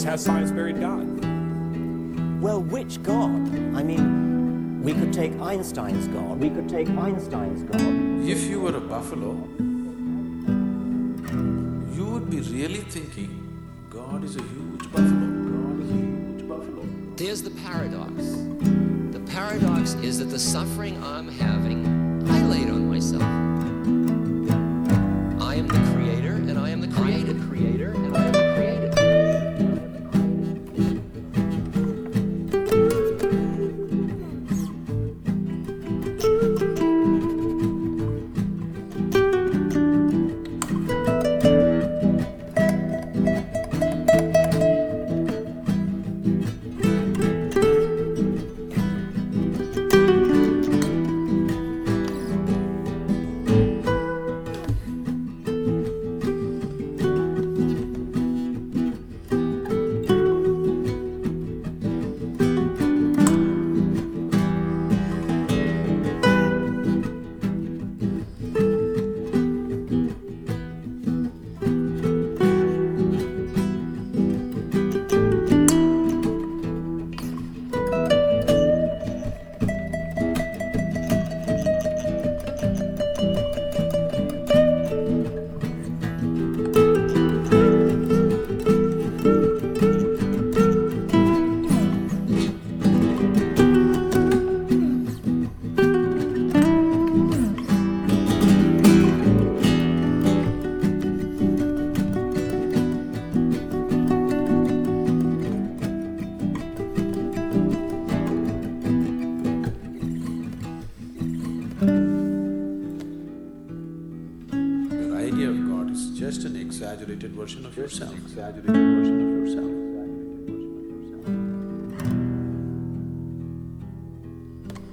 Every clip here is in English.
just has science-buried God. Well, which God? I mean, we could take Einstein's God. We could take Einstein's God. If you were a buffalo, you would be really thinking, God is a huge buffalo, God is a huge buffalo. There's the paradox. The paradox is that the suffering I'm having, I laid on myself. I am the creator, and I am the created. Creator, and I am the created. Your idea of God is just an exaggerated version of yourself.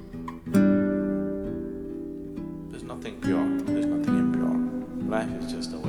There's nothing pure, there's nothing impure. Life is just a